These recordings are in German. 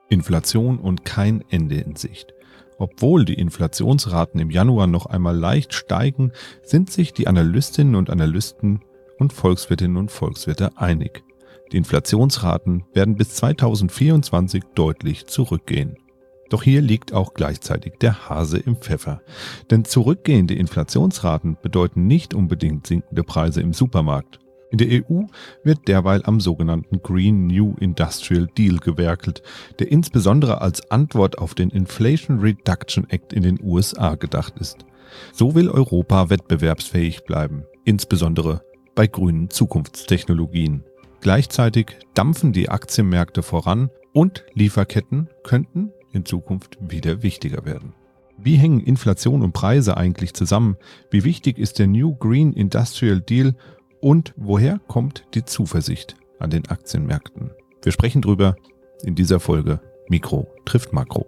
Inflation und kein Ende in Sicht. Obwohl die Inflationsraten im Januar noch einmal leicht steigen, sind sich die Analystinnen und Analysten und Volkswirtinnen und Volkswirte einig. Die Inflationsraten werden bis 2024 deutlich zurückgehen. Doch hier liegt auch gleichzeitig der Hase im Pfeffer. Denn zurückgehende Inflationsraten bedeuten nicht unbedingt sinkende Preise im Supermarkt. In der EU wird derweil am sogenannten Green New Industrial Deal gewerkelt, der insbesondere als Antwort auf den Inflation Reduction Act in den USA gedacht ist. So will Europa wettbewerbsfähig bleiben, insbesondere bei grünen Zukunftstechnologien. Gleichzeitig dampfen die Aktienmärkte voran und Lieferketten könnten in Zukunft wieder wichtiger werden. Wie hängen Inflation und Preise eigentlich zusammen? Wie wichtig ist der New Green Industrial Deal? Und woher kommt die Zuversicht an den Aktienmärkten? Wir sprechen drüber in dieser Folge Mikro trifft Makro.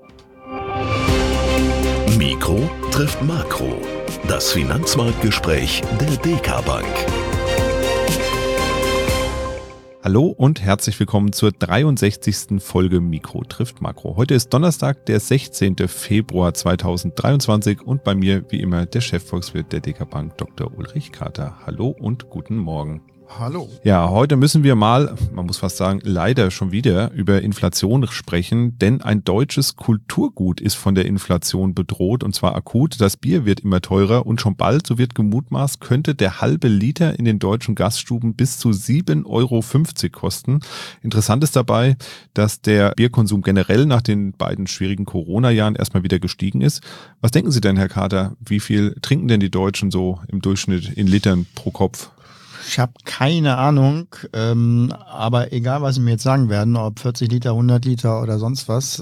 Mikro trifft Makro. Das Finanzmarktgespräch der DK Bank. Hallo und herzlich willkommen zur 63. Folge Mikro trifft Makro. Heute ist Donnerstag, der 16. Februar 2023 und bei mir wie immer der Chefvolkswirt der DK Bank, Dr. Ulrich Kater. Hallo und guten Morgen. Hallo. Ja, heute müssen wir mal, man muss fast sagen, leider schon wieder über Inflation sprechen, denn ein deutsches Kulturgut ist von der Inflation bedroht und zwar akut. Das Bier wird immer teurer und schon bald, so wird gemutmaßt, könnte der halbe Liter in den deutschen Gaststuben bis zu 7,50 € kosten. Interessant ist dabei, dass der Bierkonsum generell nach den beiden schwierigen Corona-Jahren erstmal wieder gestiegen ist. Was denken Sie denn, Herr Kater, wie viel trinken denn die Deutschen so im Durchschnitt in Litern pro Kopf? Ich habe keine Ahnung, aber egal, was Sie mir jetzt sagen werden, ob 40 Liter, 100 Liter oder sonst was,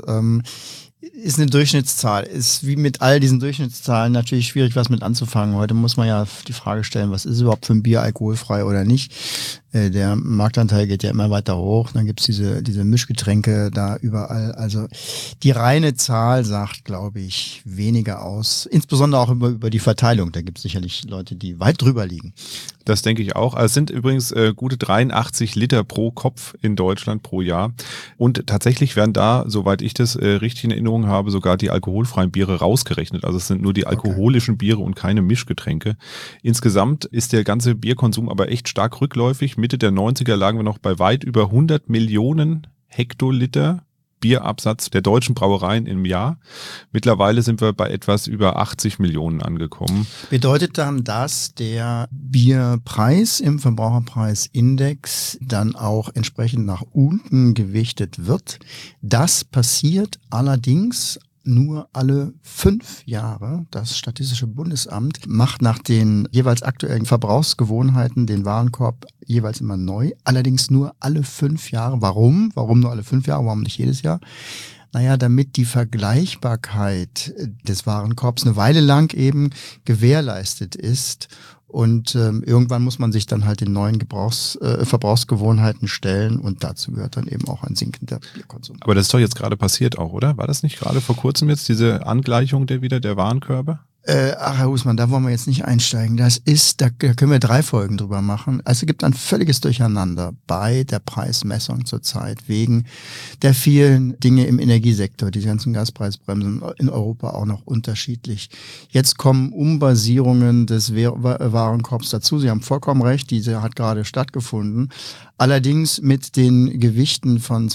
ist eine Durchschnittszahl. Ist wie mit all diesen Durchschnittszahlen natürlich schwierig, was mit anzufangen. Heute muss man ja die Frage stellen, was ist überhaupt für ein Bier alkoholfrei oder nicht? Der Marktanteil geht ja immer weiter hoch. Dann gibt's diese Mischgetränke da überall. Also die reine Zahl sagt, glaube ich, weniger aus. Insbesondere auch über die Verteilung. Da gibt's sicherlich Leute, die weit drüber liegen. Das denke ich auch. Es sind übrigens gute 83 Liter pro Kopf in Deutschland pro Jahr. Und tatsächlich werden da, soweit ich das richtig in Erinnerung habe, sogar die alkoholfreien Biere rausgerechnet. Also es sind nur die alkoholischen Biere und keine Mischgetränke. Insgesamt ist der ganze Bierkonsum aber echt stark rückläufig. Mitte der 90er lagen wir noch bei weit über 100 Millionen Hektoliter Bierabsatz der deutschen Brauereien im Jahr. Mittlerweile sind wir bei etwas über 80 Millionen angekommen. Bedeutet dann, dass der Bierpreis im Verbraucherpreisindex dann auch entsprechend nach unten gewichtet wird? Das passiert allerdings nur alle 5 Jahre. Das Statistische Bundesamt macht nach den jeweils aktuellen Verbrauchsgewohnheiten den Warenkorb jeweils immer neu. Allerdings nur alle 5 Jahre. Warum? Warum nur alle 5 Jahre? Warum nicht jedes Jahr? Naja, damit die Vergleichbarkeit des Warenkorbs eine Weile lang eben gewährleistet ist. Und irgendwann muss man sich dann halt den neuen Verbrauchsgewohnheiten stellen und dazu gehört dann eben auch ein sinkender Bierkonsum. Aber das ist doch jetzt gerade passiert auch, oder? War das nicht gerade vor kurzem jetzt diese Angleichung der Warenkörbe? Herr Husmann, da wollen wir jetzt nicht einsteigen. Da können wir 3 Folgen drüber machen. Also es gibt ein völliges Durcheinander bei der Preismessung zurzeit wegen der vielen Dinge im Energiesektor. Die ganzen Gaspreisbremsen in Europa auch noch unterschiedlich. Jetzt kommen Umbasierungen des Warenkorbs dazu. Sie haben vollkommen recht, diese hat gerade stattgefunden. Allerdings mit den Gewichten von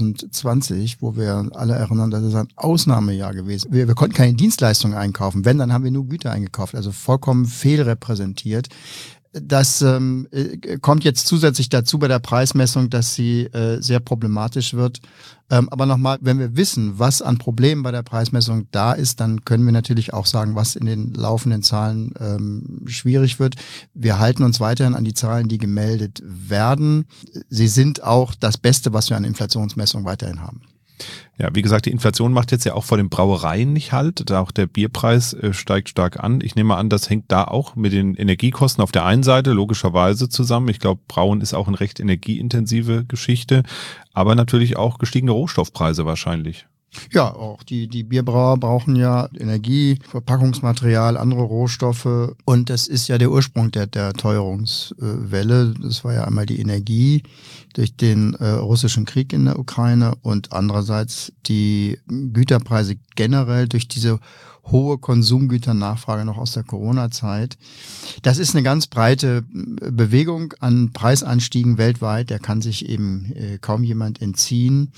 2020, wo wir alle erinnern, das ist ein Ausnahmejahr gewesen. Wir konnten keine Dienstleistungen einkaufen. Wenn, dann haben wir nur Güter eingekauft. Also vollkommen fehlrepräsentiert. Das kommt jetzt zusätzlich dazu bei der Preismessung, dass sie sehr problematisch wird. Aber nochmal, wenn wir wissen, was an Problemen bei der Preismessung da ist, dann können wir natürlich auch sagen, was in den laufenden Zahlen schwierig wird. Wir halten uns weiterhin an die Zahlen, die gemeldet werden. Sie sind auch das Beste, was wir an Inflationsmessung weiterhin haben. Ja, wie gesagt, die Inflation macht jetzt ja auch vor den Brauereien nicht halt. Auch der Bierpreis steigt stark an. Ich nehme an, das hängt da auch mit den Energiekosten auf der einen Seite logischerweise zusammen. Ich glaube, Brauen ist auch eine recht energieintensive Geschichte, aber natürlich auch gestiegene Rohstoffpreise wahrscheinlich. Ja, auch die Bierbrauer brauchen ja Energie, Verpackungsmaterial, andere Rohstoffe. Und das ist ja der Ursprung der Teuerungswelle. Das war ja einmal die Energie durch den russischen Krieg in der Ukraine und andererseits die Güterpreise generell durch diese hohe Konsumgüternachfrage noch aus der Corona-Zeit. Das ist eine ganz breite Bewegung an Preisanstiegen weltweit. Der kann sich eben kaum jemand entziehen.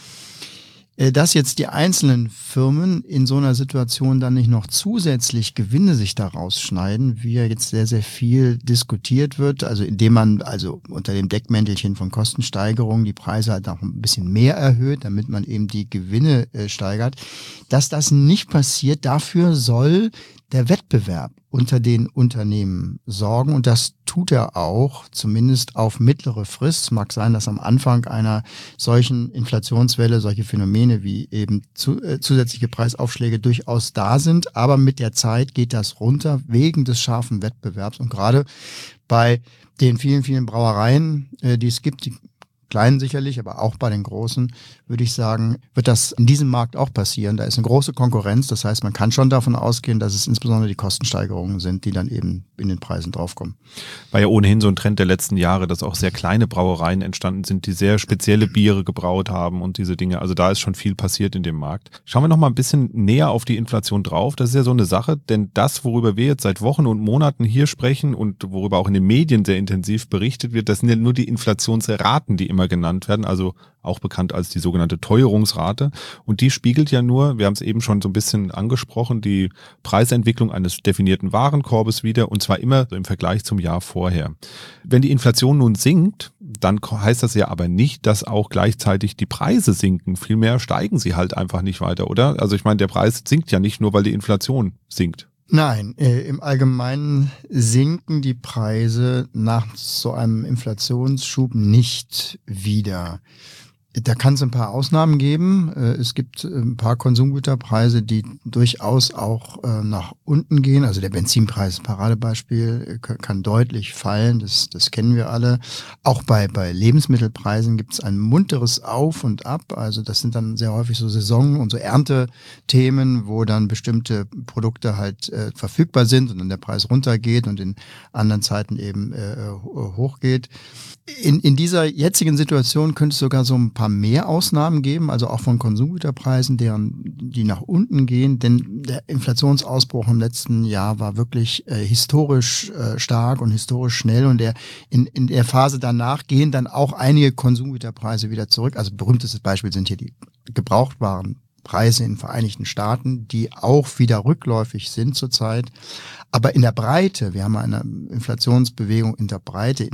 Dass jetzt die einzelnen Firmen in so einer Situation dann nicht noch zusätzlich Gewinne sich daraus schneiden, wie ja jetzt sehr, sehr viel diskutiert wird, also indem man also unter dem Deckmäntelchen von Kostensteigerungen die Preise halt auch ein bisschen mehr erhöht, damit man eben die Gewinne steigert. Dass das nicht passiert, dafür soll der Wettbewerb unter den Unternehmen sorgen und das tut er auch, zumindest auf mittlere Frist. Es mag sein, dass am Anfang einer solchen Inflationswelle solche Phänomene wie eben zusätzliche Preisaufschläge durchaus da sind, aber mit der Zeit geht das runter wegen des scharfen Wettbewerbs und gerade bei den vielen, vielen Brauereien, die es gibt, die kleinen sicherlich, aber auch bei den großen, würde ich sagen, wird das in diesem Markt auch passieren. Da ist eine große Konkurrenz. Das heißt, man kann schon davon ausgehen, dass es insbesondere die Kostensteigerungen sind, die dann eben in den Preisen draufkommen. War ja ohnehin so ein Trend der letzten Jahre, dass auch sehr kleine Brauereien entstanden sind, die sehr spezielle Biere gebraut haben und diese Dinge. Also da ist schon viel passiert in dem Markt. Schauen wir noch mal ein bisschen näher auf die Inflation drauf. Das ist ja so eine Sache, denn das, worüber wir jetzt seit Wochen und Monaten hier sprechen und worüber auch in den Medien sehr intensiv berichtet wird, das sind ja nur die Inflationsraten, die immer genannt werden, also auch bekannt als die sogenannte Teuerungsrate. Und die spiegelt ja nur, wir haben es eben schon so ein bisschen angesprochen, die Preisentwicklung eines definierten Warenkorbes wider und zwar immer im Vergleich zum Jahr vorher. Wenn die Inflation nun sinkt, dann heißt das ja aber nicht, dass auch gleichzeitig die Preise sinken. Vielmehr steigen sie halt einfach nicht weiter, oder? Also ich meine, der Preis sinkt ja nicht nur, weil die Inflation sinkt. Nein, im Allgemeinen sinken die Preise nach so einem Inflationsschub nicht wieder. Da kann es ein paar Ausnahmen geben. Es gibt ein paar Konsumgüterpreise, die durchaus auch nach unten gehen. Also der Benzinpreis, Paradebeispiel, kann deutlich fallen. Das kennen wir alle. Auch bei Lebensmittelpreisen gibt es ein munteres Auf und Ab. Also das sind dann sehr häufig so Saison- und so Erntethemen, wo dann bestimmte Produkte halt verfügbar sind und dann der Preis runtergeht und in anderen Zeiten eben hochgeht. In dieser jetzigen Situation könnte es sogar so ein paar mehr Ausnahmen geben, also auch von Konsumgüterpreisen, die nach unten gehen, denn der Inflationsausbruch im letzten Jahr war wirklich historisch stark und historisch schnell und in der Phase danach gehen dann auch einige Konsumgüterpreise wieder zurück. Also berühmtestes Beispiel sind hier die Gebrauchtwarenpreise in den Vereinigten Staaten, die auch wieder rückläufig sind zurzeit. Aber in der Breite, wir haben eine Inflationsbewegung in der Breite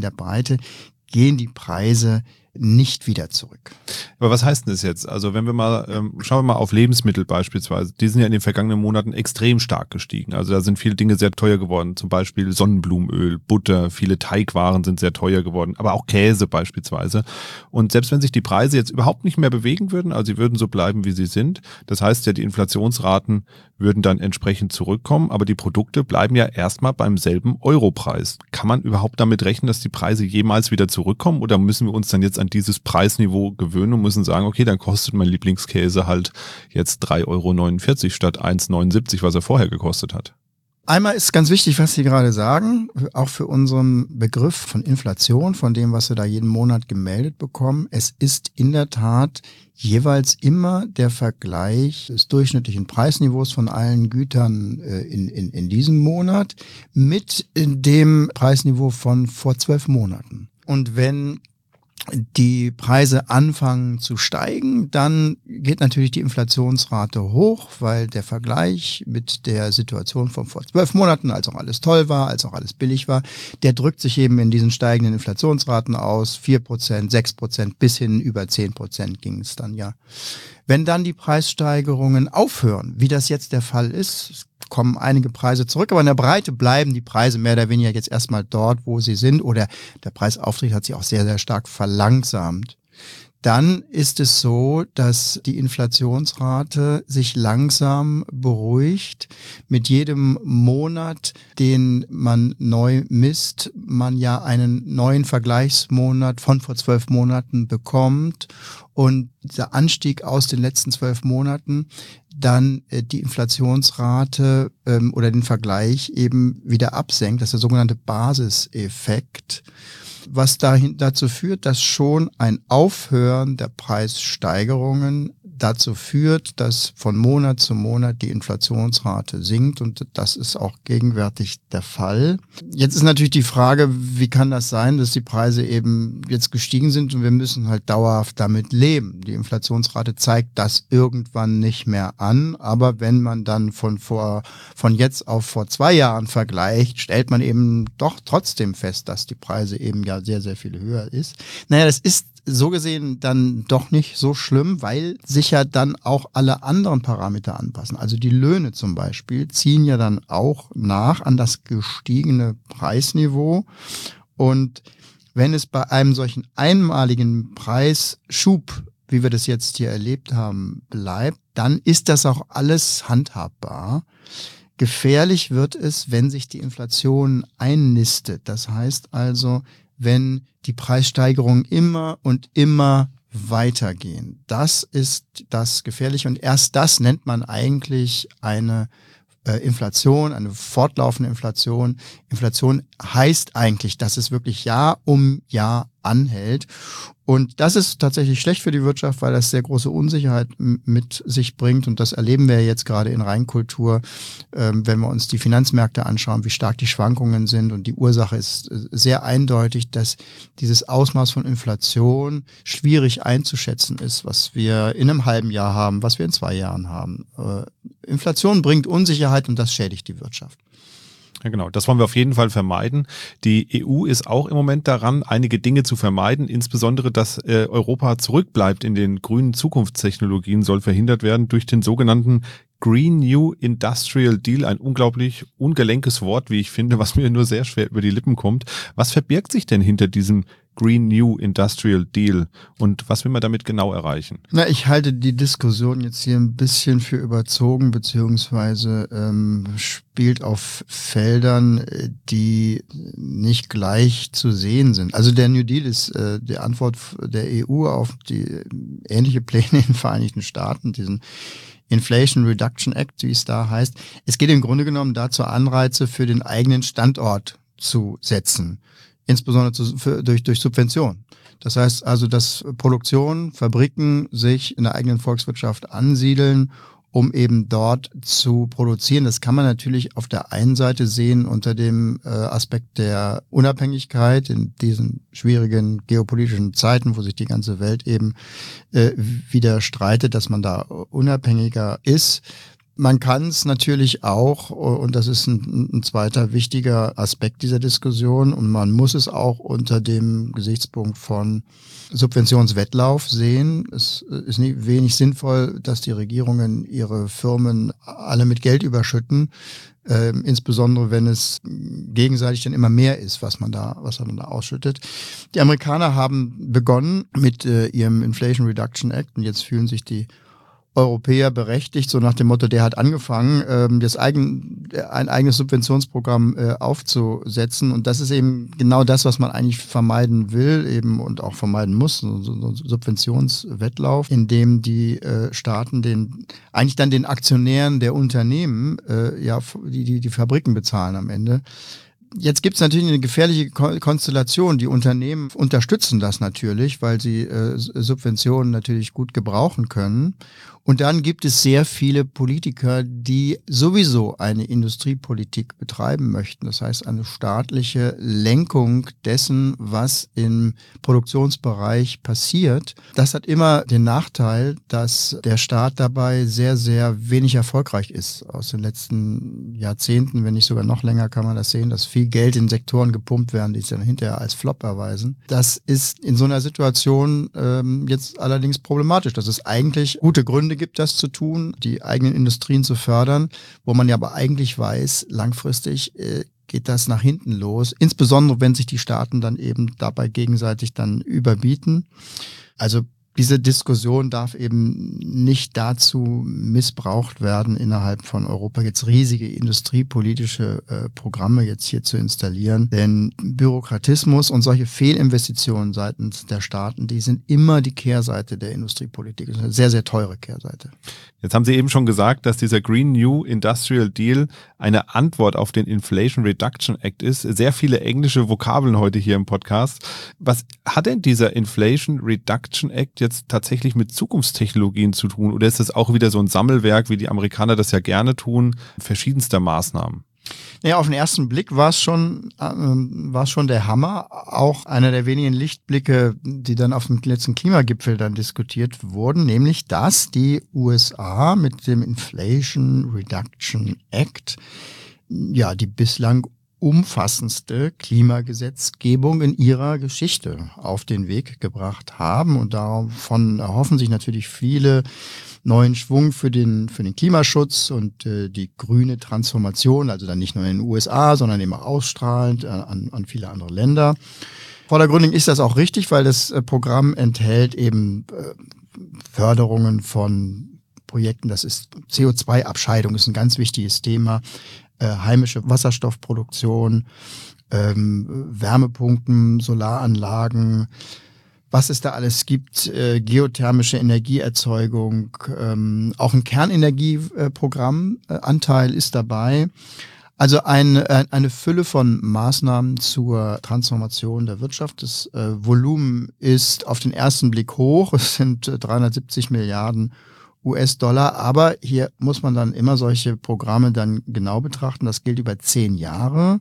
gehen die Preise nicht wieder zurück. Aber was heißt denn das jetzt? Also wenn wir mal, schauen wir mal auf Lebensmittel beispielsweise. Die sind ja in den vergangenen Monaten extrem stark gestiegen. Also da sind viele Dinge sehr teuer geworden. Zum Beispiel Sonnenblumenöl, Butter, viele Teigwaren sind sehr teuer geworden. Aber auch Käse beispielsweise. Und selbst wenn sich die Preise jetzt überhaupt nicht mehr bewegen würden, also sie würden so bleiben, wie sie sind. Das heißt ja, die Inflationsraten würden dann entsprechend zurückkommen. Aber die Produkte bleiben ja erstmal beim selben Europreis. Kann man überhaupt damit rechnen, dass die Preise jemals wieder zurückkommen? Oder müssen wir uns dann jetzt an dieses Preisniveau gewöhnen und müssen sagen, okay, dann kostet mein Lieblingskäse halt jetzt 3,49 € statt 1,79 €, was er vorher gekostet hat. Einmal ist ganz wichtig, was Sie gerade sagen, auch für unseren Begriff von Inflation, von dem, was wir da jeden Monat gemeldet bekommen. Es ist in der Tat jeweils immer der Vergleich des durchschnittlichen Preisniveaus von allen Gütern in diesem Monat mit dem Preisniveau von vor 12 Monaten. Und wenn die Preise anfangen zu steigen, dann geht natürlich die Inflationsrate hoch, weil der Vergleich mit der Situation von vor 12 Monaten, als auch alles toll war, als auch alles billig war, der drückt sich eben in diesen steigenden Inflationsraten aus. 4%, 6% bis hin über 10% ging es dann ja. Wenn dann die Preissteigerungen aufhören, wie das jetzt der Fall ist, kommen einige Preise zurück, aber in der Breite bleiben die Preise mehr oder weniger jetzt erstmal dort, wo sie sind, oder der Preisauftritt hat sich auch sehr, sehr stark verlangsamt. dann ist es so, dass die Inflationsrate sich langsam beruhigt. Mit jedem Monat, den man neu misst, man ja einen neuen Vergleichsmonat von vor 12 Monaten bekommt und der Anstieg aus den letzten 12 Monaten dann die Inflationsrate oder den Vergleich eben wieder absenkt. Das ist der sogenannte Basiseffekt, was dazu führt, dass schon ein Aufhören der Preissteigerungen dazu führt, dass von Monat zu Monat die Inflationsrate sinkt und das ist auch gegenwärtig der Fall. Jetzt ist natürlich die Frage, wie kann das sein, dass die Preise eben jetzt gestiegen sind und wir müssen halt dauerhaft damit leben. Die Inflationsrate zeigt das irgendwann nicht mehr an, aber wenn man dann von jetzt auf vor 2 Jahren vergleicht, stellt man eben doch trotzdem fest, dass die Preise eben ja sehr, sehr viel höher ist. Naja, das ist so gesehen dann doch nicht so schlimm, weil sich ja dann auch alle anderen Parameter anpassen. Also die Löhne zum Beispiel ziehen ja dann auch nach an das gestiegene Preisniveau. Und wenn es bei einem solchen einmaligen Preisschub, wie wir das jetzt hier erlebt haben, bleibt, dann ist das auch alles handhabbar. Gefährlich wird es, wenn sich die Inflation einnistet. Das heißt also, wenn die Preissteigerungen immer und immer weitergehen. Das ist das Gefährliche und erst das nennt man eigentlich eine Inflation, eine fortlaufende Inflation. Inflation heißt eigentlich, dass es wirklich Jahr um Jahr anhält. Und das ist tatsächlich schlecht für die Wirtschaft, weil das sehr große Unsicherheit mit sich bringt. Und das erleben wir jetzt gerade in Reinkultur, wenn wir uns die Finanzmärkte anschauen, wie stark die Schwankungen sind. Und die Ursache ist sehr eindeutig, dass dieses Ausmaß von Inflation schwierig einzuschätzen ist, was wir in einem halben Jahr haben, was wir in 2 Jahren haben. Inflation bringt Unsicherheit und das schädigt die Wirtschaft. Ja, genau. Das wollen wir auf jeden Fall vermeiden. Die EU ist auch im Moment daran, einige Dinge zu vermeiden. Insbesondere, dass Europa zurückbleibt in den grünen Zukunftstechnologien, soll verhindert werden durch den sogenannten Green New Industrial Deal. Ein unglaublich ungelenkes Wort, wie ich finde, was mir nur sehr schwer über die Lippen kommt. Was verbirgt sich denn hinter diesem Green New Industrial Deal und was will man damit genau erreichen? Na, ich halte die Diskussion jetzt hier ein bisschen für überzogen, beziehungsweise spielt auf Feldern, die nicht gleich zu sehen sind. Also der New Deal ist die Antwort der EU auf die ähnliche Pläne in den Vereinigten Staaten, diesen Inflation Reduction Act, wie es da heißt. Es geht im Grunde genommen dazu, Anreize für den eigenen Standort zu setzen. Insbesondere durch Subventionen. Das heißt also, dass Produktion, Fabriken sich in der eigenen Volkswirtschaft ansiedeln, um eben dort zu produzieren. Das kann man natürlich auf der einen Seite sehen unter dem Aspekt der Unabhängigkeit in diesen schwierigen geopolitischen Zeiten, wo sich die ganze Welt eben wieder streitet, dass man da unabhängiger ist. Man kann es natürlich auch, und das ist ein zweiter wichtiger Aspekt dieser Diskussion, und man muss es auch unter dem Gesichtspunkt von Subventionswettlauf sehen. Es ist nicht wenig sinnvoll, dass die Regierungen ihre Firmen alle mit Geld überschütten, insbesondere wenn es gegenseitig dann immer mehr ist, was man da ausschüttet. Die Amerikaner haben begonnen mit ihrem Inflation Reduction Act und jetzt fühlen sich die Europäer berechtigt, so nach dem Motto, der hat angefangen, ein eigenes Subventionsprogramm aufzusetzen. Und das ist eben genau das, was man eigentlich vermeiden will eben und auch vermeiden muss, so ein Subventionswettlauf, in dem die Staaten eigentlich dann den Aktionären der Unternehmen, die Fabriken bezahlen am Ende. Jetzt gibt es natürlich eine gefährliche Konstellation. Die Unternehmen unterstützen das natürlich, weil sie Subventionen natürlich gut gebrauchen können. Und dann gibt es sehr viele Politiker, die sowieso eine Industriepolitik betreiben möchten. Das heißt, eine staatliche Lenkung dessen, was im Produktionsbereich passiert. Das hat immer den Nachteil, dass der Staat dabei sehr, sehr wenig erfolgreich ist. Aus den letzten Jahrzehnten, wenn nicht sogar noch länger, kann man das sehen, dass viel Geld in Sektoren gepumpt werden, die sich dann hinterher als Flop erweisen. Das ist in so einer Situation jetzt allerdings problematisch, dass es eigentlich gute Gründe gibt, das zu tun, die eigenen Industrien zu fördern, wo man ja aber eigentlich weiß, langfristig geht das nach hinten los, insbesondere wenn sich die Staaten dann eben dabei gegenseitig dann überbieten. Also diese Diskussion darf eben nicht dazu missbraucht werden, innerhalb von Europa jetzt riesige industriepolitische Programme jetzt hier zu installieren. Denn Bürokratismus und solche Fehlinvestitionen seitens der Staaten, die sind immer die Kehrseite der Industriepolitik. Das ist eine sehr, sehr teure Kehrseite. Jetzt haben Sie eben schon gesagt, dass dieser Green New Industrial Deal eine Antwort auf den Inflation Reduction Act ist. Sehr viele englische Vokabeln heute hier im Podcast. Was hat denn dieser Inflation Reduction Act jetzt tatsächlich mit Zukunftstechnologien zu tun? Oder ist das auch wieder so ein Sammelwerk, wie die Amerikaner das ja gerne tun, verschiedenster Maßnahmen? Ja, auf den ersten Blick war es schon der Hammer. Auch einer der wenigen Lichtblicke, die dann auf dem letzten Klimagipfel dann diskutiert wurden, nämlich, dass die USA mit dem Inflation Reduction Act ja die bislang umfassendste Klimagesetzgebung in ihrer Geschichte auf den Weg gebracht haben. Und davon erhoffen sich natürlich viele neuen Schwung für den Klimaschutz und die grüne Transformation, also dann nicht nur in den USA, sondern eben auch ausstrahlend an viele andere Länder. Vordergründig ist das auch richtig, weil das Programm enthält eben Förderungen von Projekten, das ist CO2-Abscheidung, ist ein ganz wichtiges Thema, heimische Wasserstoffproduktion, Wärmepumpen, Solaranlagen, was es da alles gibt, geothermische Energieerzeugung, auch ein Kernenergieprogrammanteil ist dabei. Also eine Fülle von Maßnahmen zur Transformation der Wirtschaft. Das Volumen ist auf den ersten Blick hoch, es sind 370 Milliarden US-Dollar, aber hier muss man dann immer solche Programme dann genau betrachten. Das gilt über 10 Jahre.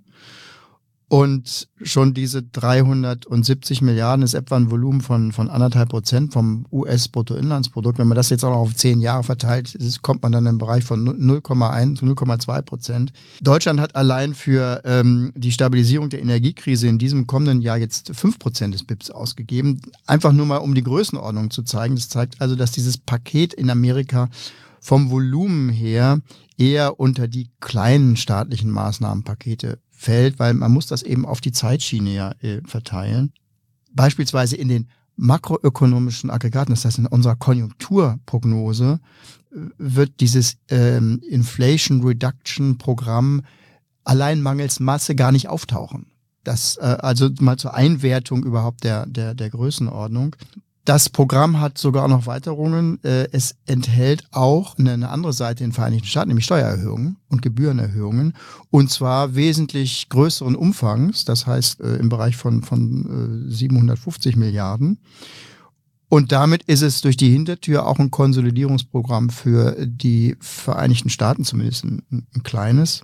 Und schon diese 370 Milliarden ist etwa ein Volumen von 1,5% vom US-Bruttoinlandsprodukt. Wenn man das jetzt auch noch auf 10 Jahre verteilt, kommt man dann im Bereich von 0,1 zu 0,2%. Deutschland hat allein für die Stabilisierung der Energiekrise in diesem kommenden Jahr jetzt 5% des BIPs ausgegeben. Einfach nur mal, um die Größenordnung zu zeigen. Das zeigt also, dass dieses Paket in Amerika vom Volumen her eher unter die kleinen staatlichen Maßnahmenpakete fällt, weil man muss das eben auf die Zeitschiene ja verteilen. Beispielsweise in den makroökonomischen Aggregaten, das heißt in unserer Konjunkturprognose, wird dieses Inflation Reduction Programm allein mangels Masse gar nicht auftauchen. Das also mal zur Einwertung überhaupt der Größenordnung. Das Programm hat sogar auch noch Weiterungen. Es enthält auch eine andere Seite in den Vereinigten Staaten, nämlich Steuererhöhungen und Gebührenerhöhungen. Und zwar wesentlich größeren Umfangs, das heißt im Bereich von 750 Milliarden. Und damit ist es durch die Hintertür auch ein Konsolidierungsprogramm für die Vereinigten Staaten, zumindest ein kleines.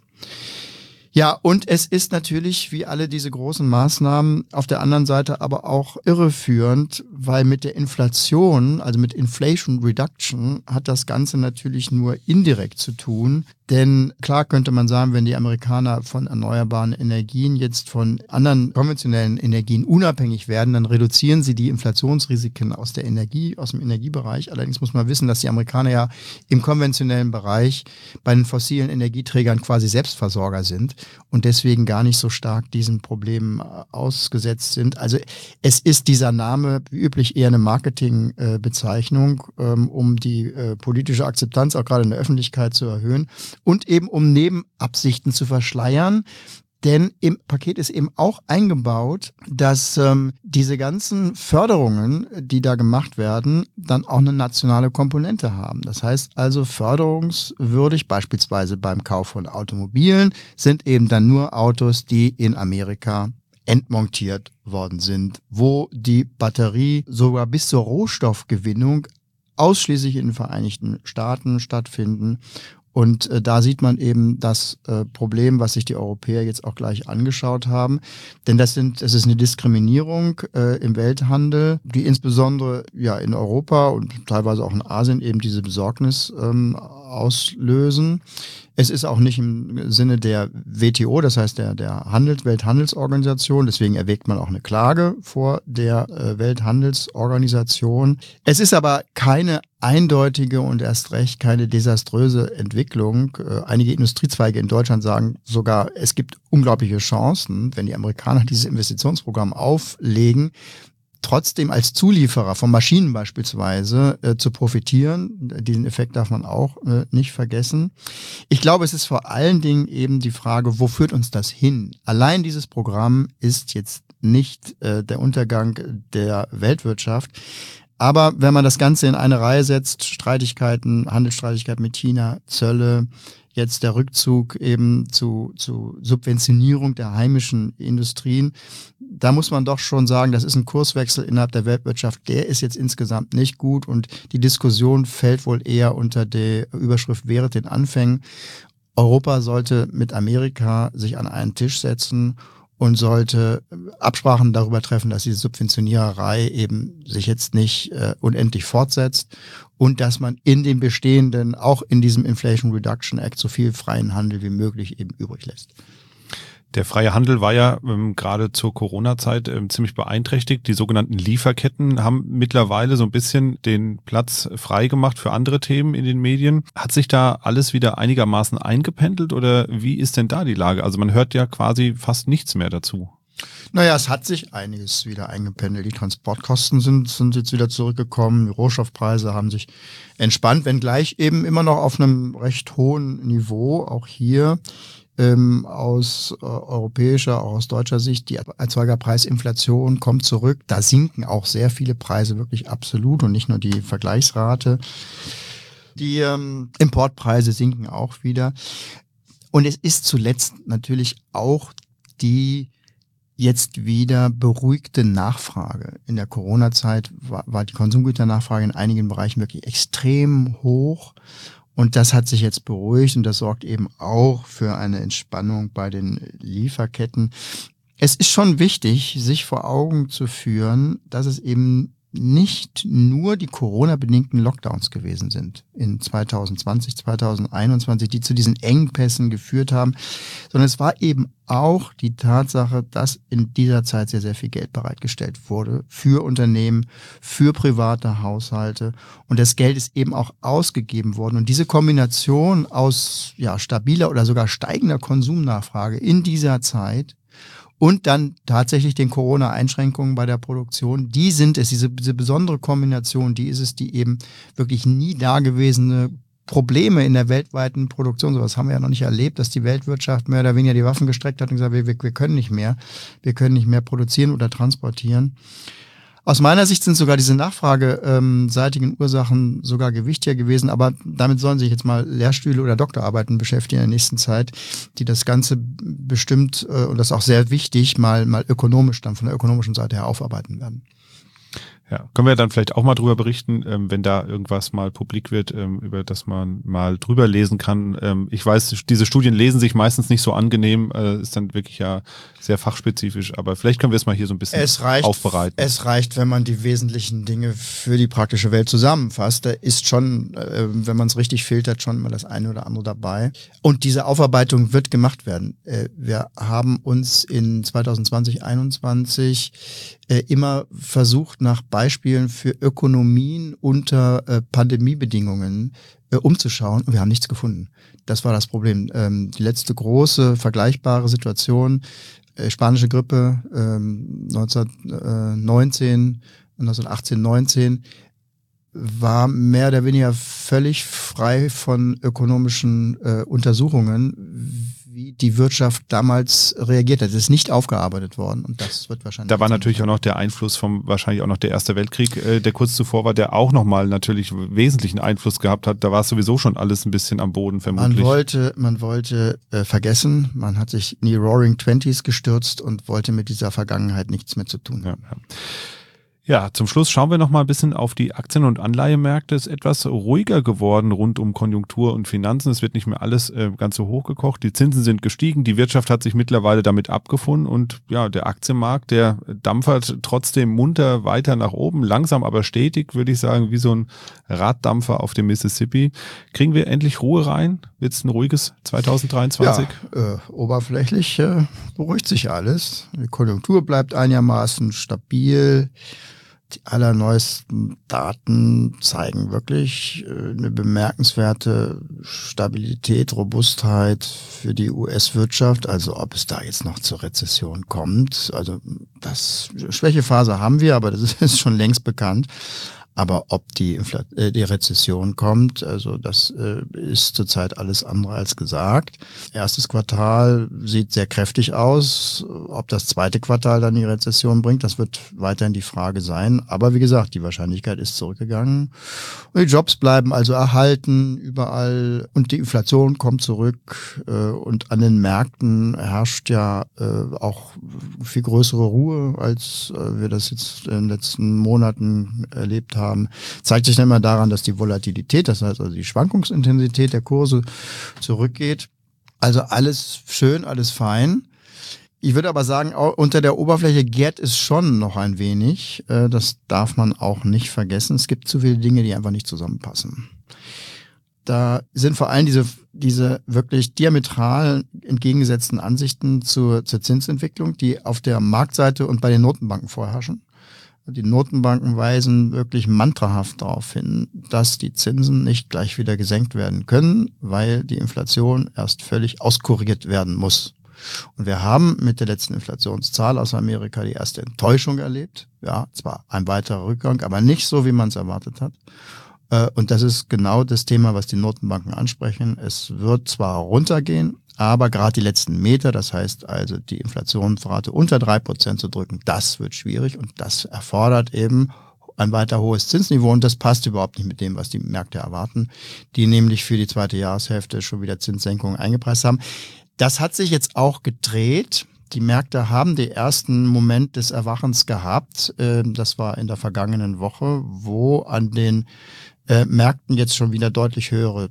Ja, und es ist natürlich, wie alle diese großen Maßnahmen, auf der anderen Seite aber auch irreführend, weil mit der Inflation, also mit Inflation Reduction, hat das Ganze natürlich nur indirekt zu tun. Denn klar könnte man sagen, wenn die Amerikaner von erneuerbaren Energien jetzt von anderen konventionellen Energien unabhängig werden, dann reduzieren sie die Inflationsrisiken aus dem Energiebereich. Allerdings muss man wissen, dass die Amerikaner ja im konventionellen Bereich bei den fossilen Energieträgern quasi Selbstversorger sind und deswegen gar nicht so stark diesen Problemen ausgesetzt sind. Also es ist dieser Name wie üblich eher eine Marketingbezeichnung, um die politische Akzeptanz auch gerade in der Öffentlichkeit zu erhöhen und eben um Nebenabsichten zu verschleiern. Denn im Paket ist eben auch eingebaut, dass diese ganzen Förderungen, die da gemacht werden, dann auch eine nationale Komponente haben. Das heißt also, förderungswürdig beispielsweise beim Kauf von Automobilen sind eben dann nur Autos, die in Amerika entmontiert worden sind, wo die Batterie sogar bis zur Rohstoffgewinnung ausschließlich in den Vereinigten Staaten stattfinden. Und da sieht man eben das Problem, was sich die Europäer jetzt auch gleich angeschaut haben. Denn es ist eine Diskriminierung im Welthandel, die insbesondere ja in Europa und teilweise auch in Asien eben diese Besorgnis auslösen. Es ist auch nicht im Sinne der WTO, das heißt der Welthandelsorganisation. Deswegen erwägt man auch eine Klage vor der Welthandelsorganisation. Es ist aber keine eindeutige und erst recht keine desaströse Entwicklung. Einige Industriezweige in Deutschland sagen sogar, es gibt unglaubliche Chancen, wenn die Amerikaner dieses Investitionsprogramm auflegen, trotzdem als Zulieferer von Maschinen beispielsweise zu profitieren. Diesen Effekt darf man auch nicht vergessen. Ich glaube, es ist vor allen Dingen eben die Frage, wo führt uns das hin? Allein dieses Programm ist jetzt nicht der Untergang der Weltwirtschaft. Aber wenn man das Ganze in eine Reihe setzt, Streitigkeiten, Handelsstreitigkeiten mit China, Zölle, jetzt der Rückzug eben zu Subventionierung der heimischen Industrien, da muss man doch schon sagen, das ist ein Kurswechsel innerhalb der Weltwirtschaft, der ist jetzt insgesamt nicht gut und die Diskussion fällt wohl eher unter die Überschrift während den Anfängen. Europa sollte mit Amerika sich an einen Tisch setzen und sollte Absprachen darüber treffen, dass diese Subventioniererei eben sich jetzt nicht unendlich fortsetzt und dass man in den bestehenden, auch in diesem Inflation Reduction Act, so viel freien Handel wie möglich eben übrig lässt. Der freie Handel war ja gerade zur Corona-Zeit ziemlich beeinträchtigt. Die sogenannten Lieferketten haben mittlerweile so ein bisschen den Platz frei gemacht für andere Themen in den Medien. Hat sich da alles wieder einigermaßen eingependelt oder wie ist denn da die Lage? Also man hört ja quasi fast nichts mehr dazu. Naja, es hat sich einiges wieder eingependelt. Die Transportkosten sind jetzt wieder zurückgekommen. Die Rohstoffpreise haben sich entspannt, wenngleich eben immer noch auf einem recht hohen Niveau. Auch hier aus europäischer, auch aus deutscher Sicht, die Erzeugerpreisinflation kommt zurück. Da sinken auch sehr viele Preise wirklich absolut und nicht nur die Vergleichsrate. Die Importpreise sinken auch wieder. Und es ist zuletzt natürlich auch die jetzt wieder beruhigte Nachfrage. In der Corona-Zeit war die Konsumgüternachfrage in einigen Bereichen wirklich extrem hoch. Und das hat sich jetzt beruhigt und das sorgt eben auch für eine Entspannung bei den Lieferketten. Es ist schon wichtig, sich vor Augen zu führen, dass es eben nicht nur die Corona-bedingten Lockdowns gewesen sind in 2020, 2021, die zu diesen Engpässen geführt haben, sondern es war eben auch die Tatsache, dass in dieser Zeit sehr, sehr viel Geld bereitgestellt wurde für Unternehmen, für private Haushalte und das Geld ist eben auch ausgegeben worden. Und diese Kombination aus stabiler oder sogar steigender Konsumnachfrage in dieser Zeit und dann tatsächlich den Corona-Einschränkungen bei der Produktion, die sind es, diese besondere Kombination, die ist es, die eben wirklich nie dagewesene Probleme in der weltweiten Produktion, sowas haben wir ja noch nicht erlebt, dass die Weltwirtschaft mehr oder weniger die Waffen gestreckt hat und gesagt, wir können nicht mehr produzieren oder transportieren. Aus meiner Sicht sind sogar diese nachfrageseitigen Ursachen sogar gewichtiger gewesen, aber damit sollen sich jetzt mal Lehrstühle oder Doktorarbeiten beschäftigen in der nächsten Zeit, die das Ganze bestimmt, und das ist auch sehr wichtig, mal ökonomisch dann von der ökonomischen Seite her aufarbeiten werden. Ja, können wir dann vielleicht auch mal drüber berichten, wenn da irgendwas mal publik wird, über das man mal drüber lesen kann. Ich weiß, diese Studien lesen sich meistens nicht so angenehm, ist dann wirklich ja sehr fachspezifisch, aber vielleicht können wir es mal hier so ein bisschen aufbereiten. Es reicht, wenn man die wesentlichen Dinge für die praktische Welt zusammenfasst. Da ist schon, wenn man es richtig filtert, schon mal das eine oder andere dabei. Und diese Aufarbeitung wird gemacht werden. Wir haben uns in 2020, 2021 immer versucht, nach Beispielen für Ökonomien unter Pandemiebedingungen umzuschauen und wir haben nichts gefunden. Das war das Problem. Die letzte große vergleichbare Situation, spanische Grippe 1918, 1919, war mehr oder weniger völlig frei von ökonomischen Untersuchungen, wie die Wirtschaft damals reagiert hat. Das ist nicht aufgearbeitet worden und das wird wahrscheinlich... Da war natürlich auch noch der Einfluss wahrscheinlich auch noch der Erste Weltkrieg, der kurz zuvor war, der auch nochmal natürlich wesentlichen Einfluss gehabt hat. Da war es sowieso schon alles ein bisschen am Boden vermutlich. Man wollte vergessen, man hat sich in die Roaring Twenties gestürzt und wollte mit dieser Vergangenheit nichts mehr zu tun haben. Ja. Ja, zum Schluss schauen wir noch mal ein bisschen auf die Aktien- und Anleihemärkte. Es ist etwas ruhiger geworden rund um Konjunktur und Finanzen. Es wird nicht mehr alles ganz so hochgekocht. Die Zinsen sind gestiegen. Die Wirtschaft hat sich mittlerweile damit abgefunden. Und ja, der Aktienmarkt, der dampfert trotzdem munter weiter nach oben. Langsam, aber stetig, würde ich sagen, wie so ein Raddampfer auf dem Mississippi. Kriegen wir endlich Ruhe rein? Wird es ein ruhiges 2023? Ja, oberflächlich beruhigt sich alles. Die Konjunktur bleibt einigermaßen stabil. Die allerneuesten Daten zeigen wirklich eine bemerkenswerte Stabilität, Robustheit für die US-Wirtschaft. Also ob es da jetzt noch zur Rezession kommt, also das Schwächephase haben wir, aber das ist schon längst bekannt. Aber ob die Rezession kommt, also das ist zurzeit alles andere als gesagt. Erstes Quartal sieht sehr kräftig aus. Ob das zweite Quartal dann die Rezession bringt, das wird weiterhin die Frage sein. Aber wie gesagt, die Wahrscheinlichkeit ist zurückgegangen. Und die Jobs bleiben also erhalten überall und die Inflation kommt zurück. Und an den Märkten herrscht ja auch viel größere Ruhe, als wir das jetzt in den letzten Monaten erlebt haben. Zeigt sich dann immer daran, dass die Volatilität, das heißt also die Schwankungsintensität der Kurse zurückgeht. Also alles schön, alles fein. Ich würde aber sagen, unter der Oberfläche gärt es schon noch ein wenig. Das darf man auch nicht vergessen. Es gibt zu viele Dinge, die einfach nicht zusammenpassen. Da sind vor allem diese wirklich diametral entgegengesetzten Ansichten zur Zinsentwicklung, die auf der Marktseite und bei den Notenbanken vorherrschen. Die Notenbanken weisen wirklich mantrahaft darauf hin, dass die Zinsen nicht gleich wieder gesenkt werden können, weil die Inflation erst völlig auskuriert werden muss. Und wir haben mit der letzten Inflationszahl aus Amerika die erste Enttäuschung erlebt. Ja, zwar ein weiterer Rückgang, aber nicht so, wie man es erwartet hat. Und das ist genau das Thema, was die Notenbanken ansprechen. Es wird zwar runtergehen, aber gerade die letzten Meter, das heißt also die Inflationsrate unter 3% zu drücken, das wird schwierig und das erfordert eben ein weiter hohes Zinsniveau und das passt überhaupt nicht mit dem, was die Märkte erwarten, die nämlich für die zweite Jahreshälfte schon wieder Zinssenkungen eingepreist haben. Das hat sich jetzt auch gedreht. Die Märkte haben den ersten Moment des Erwachens gehabt. Das war in der vergangenen Woche, wo an den Märkten jetzt schon wieder deutlich höhere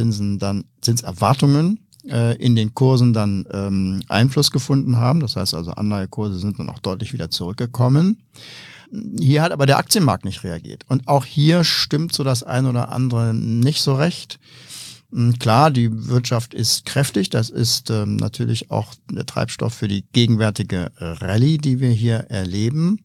Zinserwartungen in den Kursen dann Einfluss gefunden haben. Das heißt also, Anleihekurse sind dann auch deutlich wieder zurückgekommen. Hier hat aber der Aktienmarkt nicht reagiert. Und auch hier stimmt so das ein oder andere nicht so recht. Klar, die Wirtschaft ist kräftig. Das ist natürlich auch der Treibstoff für die gegenwärtige Rallye, die wir hier erleben.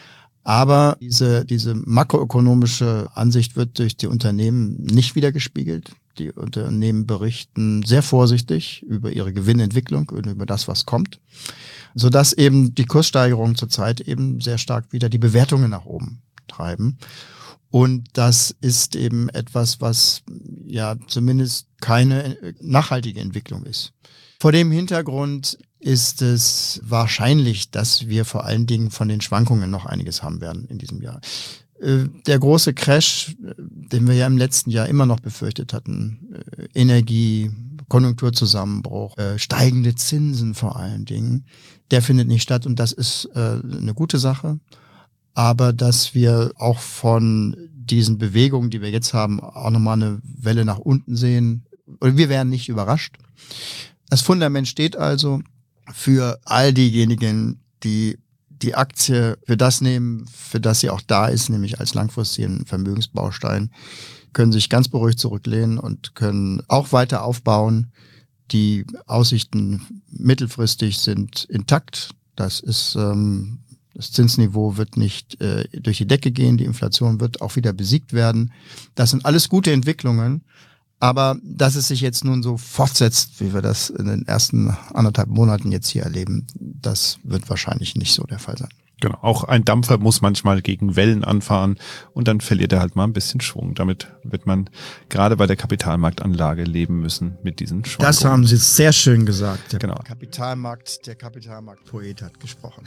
Aber diese makroökonomische Ansicht wird durch die Unternehmen nicht widergespiegelt. Die Unternehmen berichten sehr vorsichtig über ihre Gewinnentwicklung und über das, was kommt, sodass eben die Kurssteigerungen zurzeit eben sehr stark wieder die Bewertungen nach oben treiben. Und das ist eben etwas, was ja zumindest keine nachhaltige Entwicklung ist. Vor dem Hintergrund ist es wahrscheinlich, dass wir vor allen Dingen von den Schwankungen noch einiges haben werden in diesem Jahr. Der große Crash, den wir ja im letzten Jahr immer noch befürchtet hatten, Energie, Konjunkturzusammenbruch, steigende Zinsen vor allen Dingen, der findet nicht statt und das ist eine gute Sache. Aber dass wir auch von diesen Bewegungen, die wir jetzt haben, auch nochmal eine Welle nach unten sehen, und wir werden nicht überrascht. Das Fundament steht also für all diejenigen, die die Aktie für das nehmen, für das sie auch da ist, nämlich als langfristigen Vermögensbaustein, können sich ganz beruhigt zurücklehnen und können auch weiter aufbauen. Die Aussichten mittelfristig sind intakt. Das ist, das Zinsniveau wird nicht durch die Decke gehen. Die Inflation wird auch wieder besiegt werden. Das sind alles gute Entwicklungen. Aber dass es sich jetzt nun so fortsetzt, wie wir das in den ersten 1,5 Monaten jetzt hier erleben, das wird wahrscheinlich nicht so der Fall sein. Genau, auch ein Dampfer muss manchmal gegen Wellen anfahren und dann verliert er halt mal ein bisschen Schwung. Damit wird man gerade bei der Kapitalmarktanlage leben müssen mit diesen Schwankungen. Das haben Sie sehr schön gesagt. Der Genau. Der Kapitalmarktpoet hat gesprochen.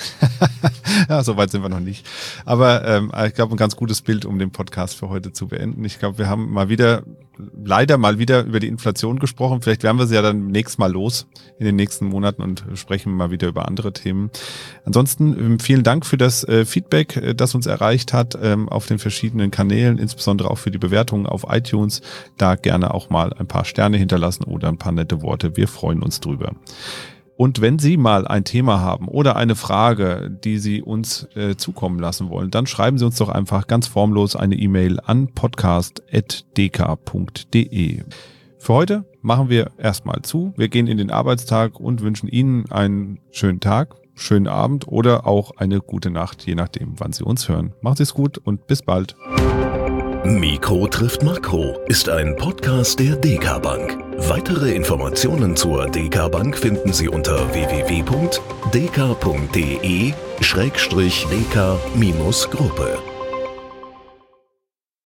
Ja, so weit sind wir noch nicht. Aber ich glaube, ein ganz gutes Bild, um den Podcast für heute zu beenden. Ich glaube, wir haben leider mal wieder über die Inflation gesprochen. Vielleicht werden wir sie ja dann nächstes Mal los in den nächsten Monaten und sprechen mal wieder über andere Themen. Ansonsten vielen Dank für das Feedback, das uns erreicht hat auf den verschiedenen Kanälen, insbesondere auch für die Bewertungen auf iTunes. Da gerne auch mal ein paar Sterne hinterlassen oder ein paar nette Worte. Wir freuen uns drüber. Und wenn Sie mal ein Thema haben oder eine Frage, die Sie uns zukommen lassen wollen, dann schreiben Sie uns doch einfach ganz formlos eine E-Mail an podcast@dk.de. Für heute machen wir erstmal zu. Wir gehen in den Arbeitstag und wünschen Ihnen einen schönen Tag. schönen Abend oder auch eine gute Nacht, je nachdem, wann Sie uns hören. Macht es gut und bis bald. Mikro trifft Makro ist ein Podcast der DK Bank. Weitere Informationen zur DK Bank finden Sie unter www.dk.de/dk-gruppe.